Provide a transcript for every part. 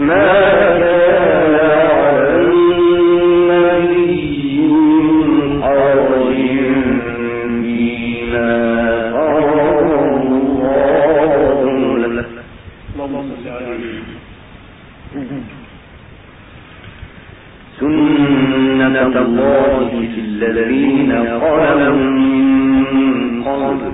سنة الله في الذين خلوا من قبل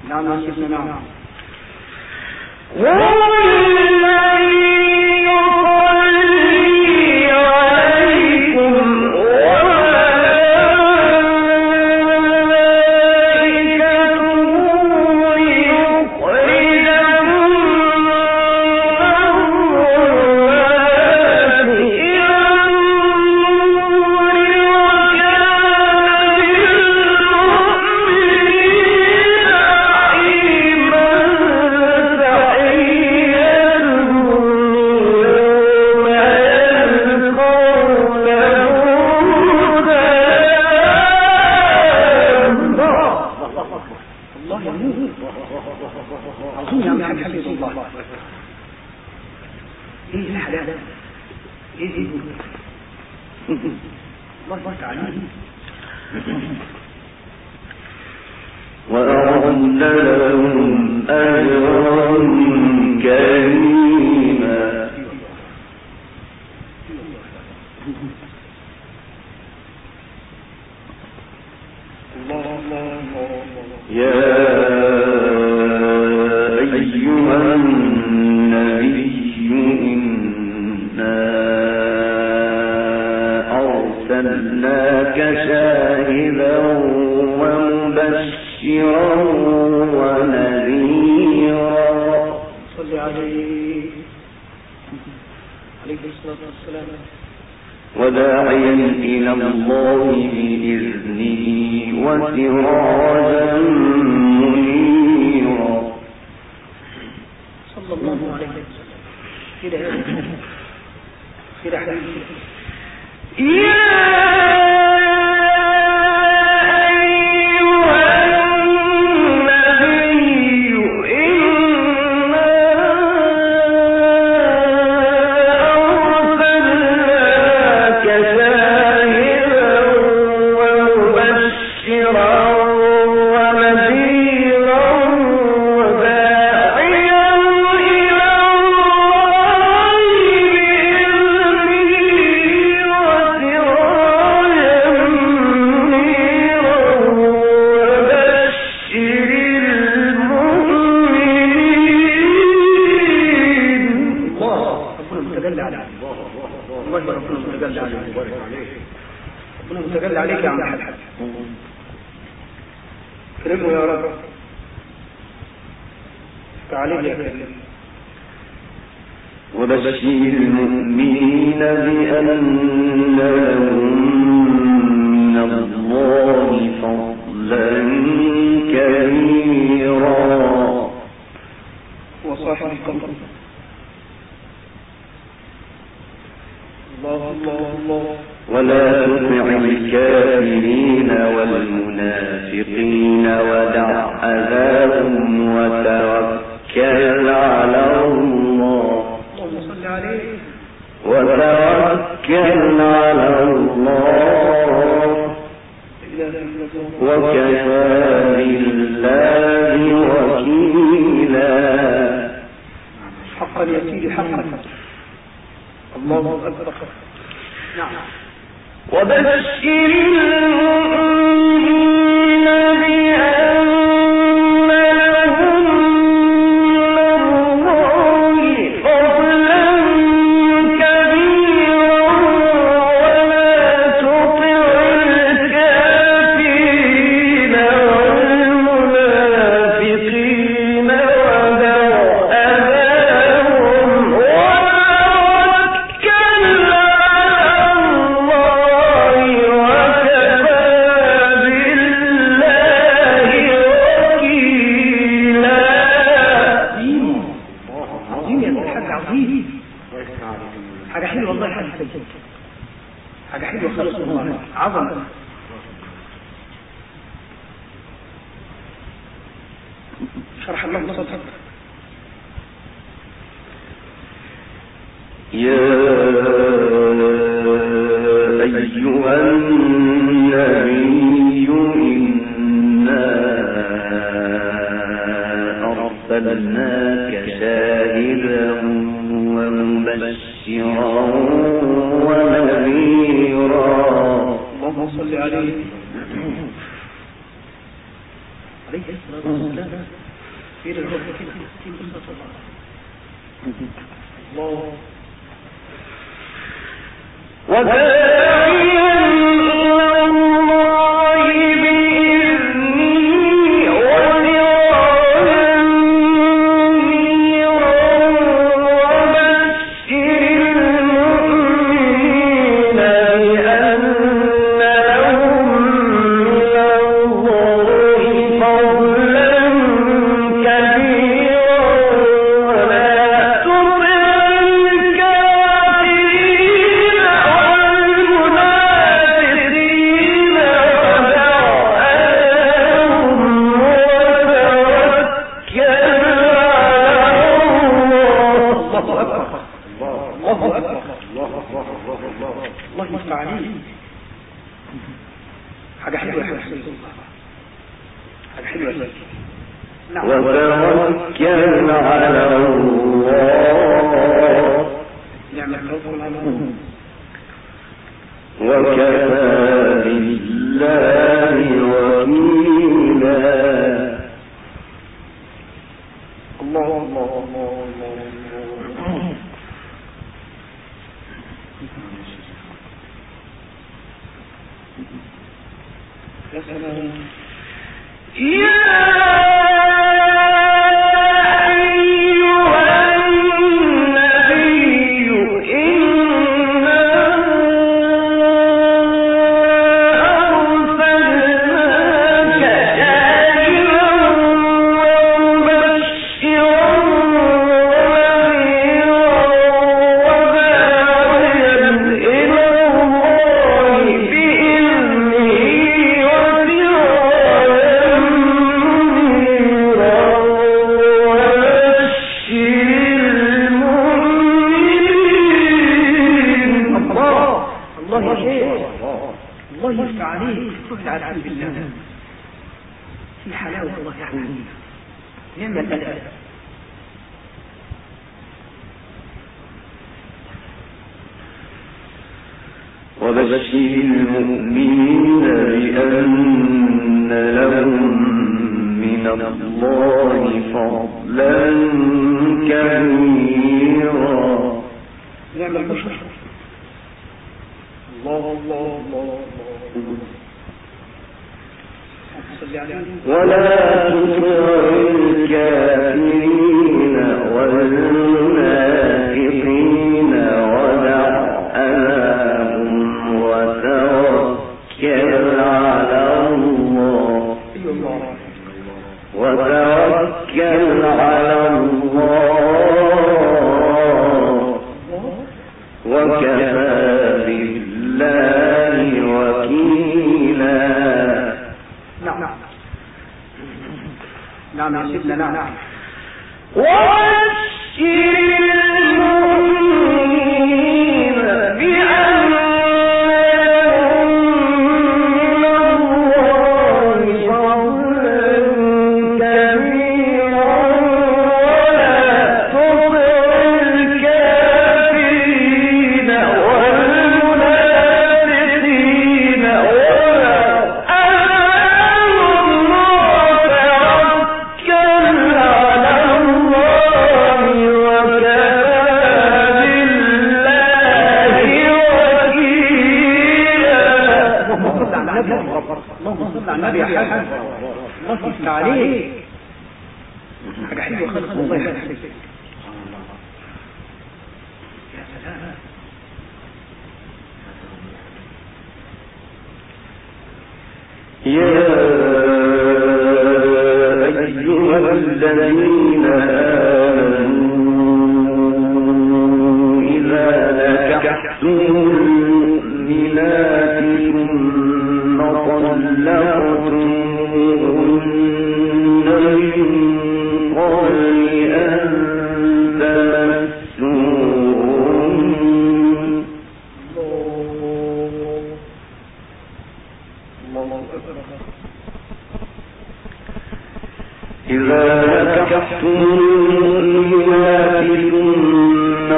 نعم يا سيدنا نعم. وأعد لهم أجرا كريما. يا أيها النبي إنا أرسلناك شاهدا ومبشرا ونذيرا. صل عليه الصلاة والسلام. وداعيا إلى الله بإذنه وسراجا منيرا. صلى الله عليه وسلم. كده حبيبي. وبشر المؤمنين بأن لهم من الله فضلا كبيرا. وصاحب القمر. الله الله الله. ولا تطع الكافرين والمنافقين ودع أذاهم وتوكل على الله. وتوكل على الله وكفى بالله وكيلا. حقا يا سيدي حقا. الله أكبر. نعم. وبشر المؤمنين بأن لهم من الله فضلا كبيرا ولا تطع الكافرين والمنافقين ودع أذاهم وتوكل على الله وكفى بالله وكيلا. عظيم يا حاج عظيم. حاجة حلوة والله. حاجة حلوة خالص والله. عظمة. شرح الله صدرك. يا أيها النبي إنا أرسلناك شاهدا ومبشرا ونذيرا. اللهم صل عليه الصلاة والسلام في رجل كده في قصة الله وبشر المؤمنين بأن لهم من الله فضلا كبيرا. نعم البشر. الله الله الله ولا تطع الكافرين والمنافقين ودع أذاهم وتوكل على الله وكفى بالله وكيلا. نعم يا سيدنا. نعم. وبشر المؤمنين بأن من الله فضلا كبيرا ولا تطع الكافرين والمنافقين اللهم صل على النبي يا حاج. الله يفتح عليك. حاجة حلوة خالص والله يا حاج. يا سلام. يا أيها الذين آمنوا إذا نكحتم المؤمنات ثم طلقتموهن من قبل أن تمسوهن إذا نكحتم المؤمنات ثم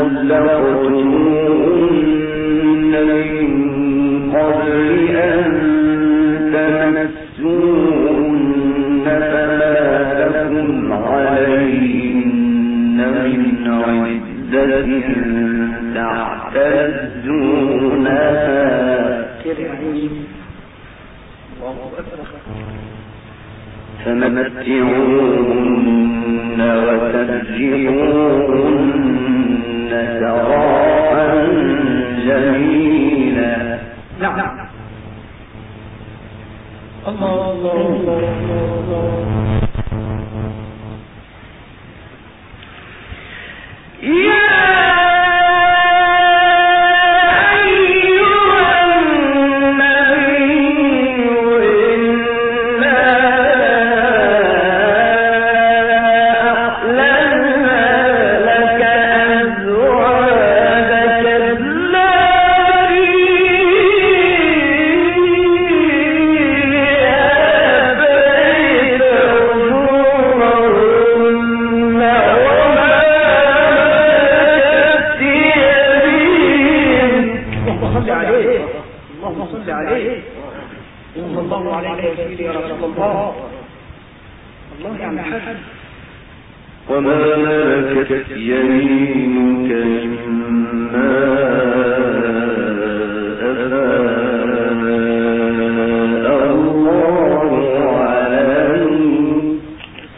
طلقتموهن من قبل أن تمسوهن عليهن من عدة تعتدونها فمتعوهن وسرحوهن سراحا جميلا. نعم. الله الله الله الله. وما ملكت يمينك مما أفاء الله عليك.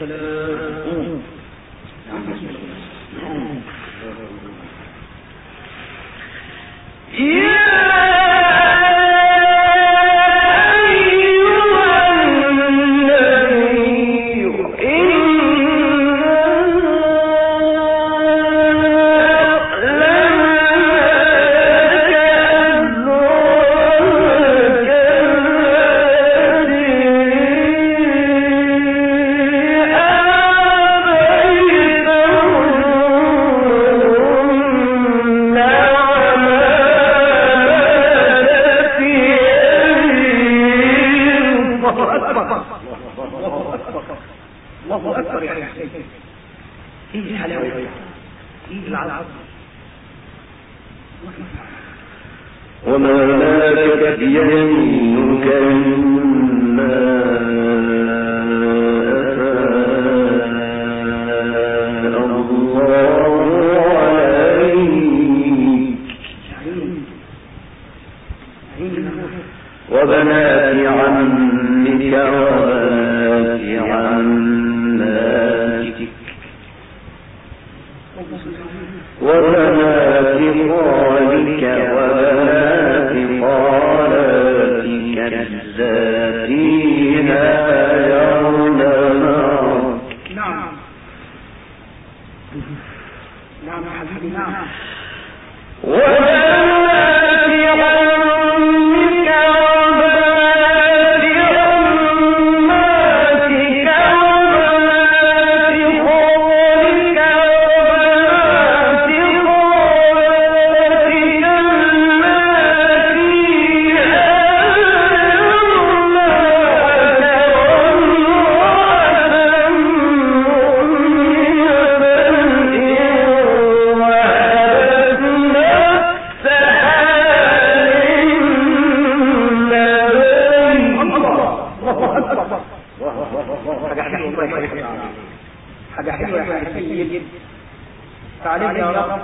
الله أكبر يا حسين. إيه الحلاوة؟ إيه العظمة؟ وما ملكت يمينك مما أفاء الله عليك. وبنات عمك وبنات عماتك وبنات خالك وبنات خالاتك اللاتي هاجرن معك. نعم نعم يا حبيبي نعم. حاجة حلوة يا سيد. تعالى يا رب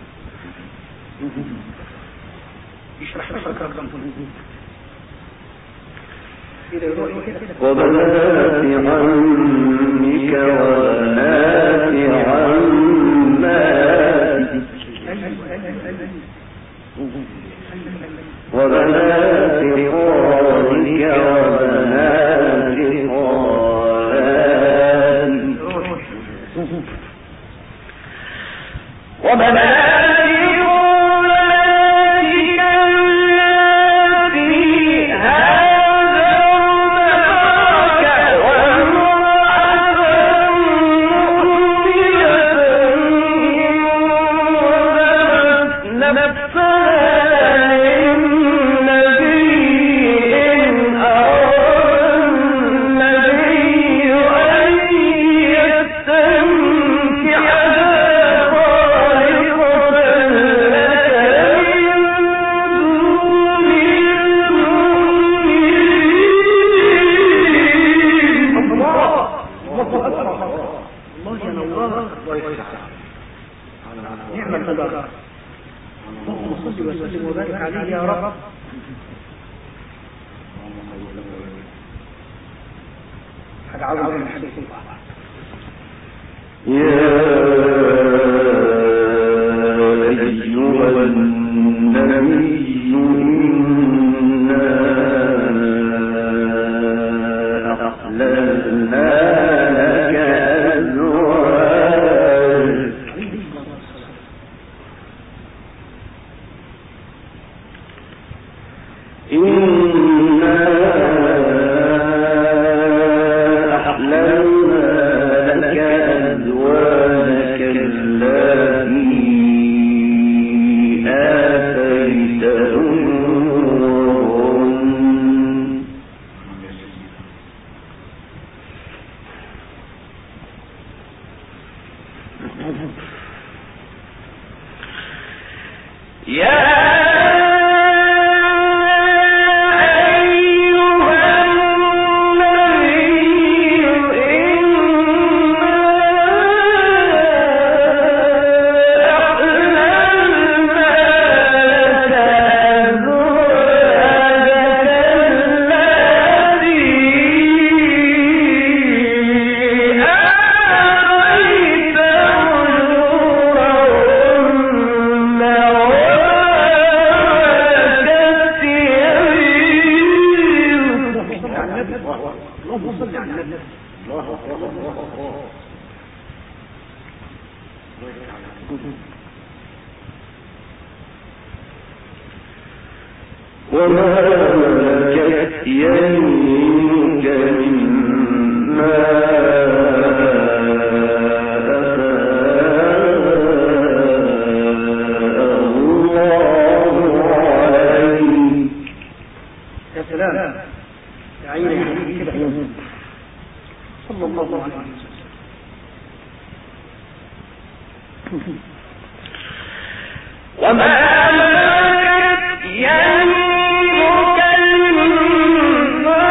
يشرح لك رقم وبنات عمك وبنات عماتك وبنات خالك وبنات خالاتك وبنات الله يا نوار، الله يفتح نعم القدر. اللهم صل وسلم وبارك عليه يا رب. حاجة عظيمة من حديث الله. يا أيها النبي إنا أحللنا لك وما ملكت يمينك مما أفاء الله عليك. يا سلام يا عيني يا حبيبي كده صلى الله عليه وسلم. وما ملكت يمينك مما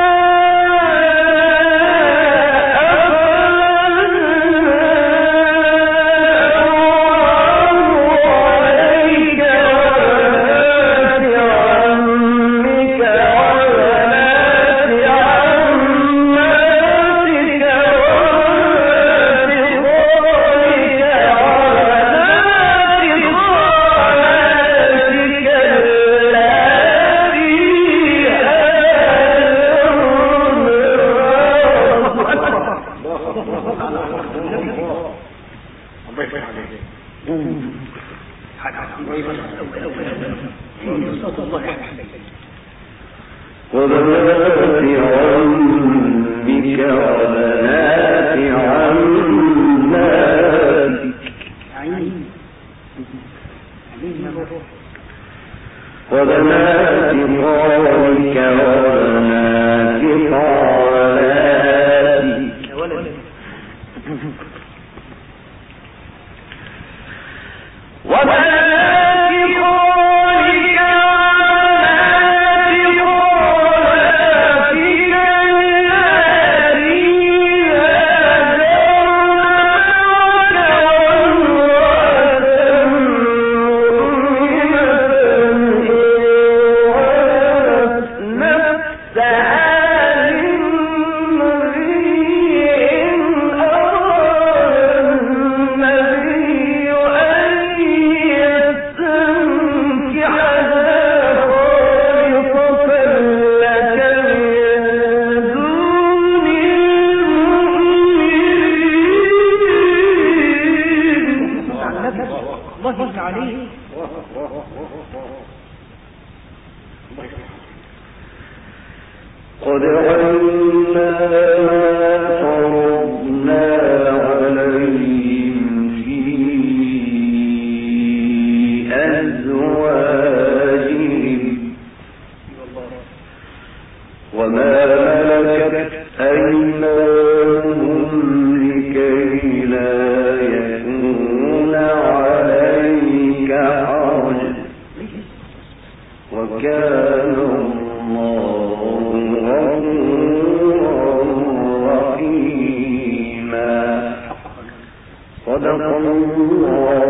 وبنات خالك وبنات خالاتك قد علمنا ما فرضنا عليهم في أزواجهم وما ملكت أيمانهم لكي لا يكون عليك حرج وكان الله غفورا صدق الله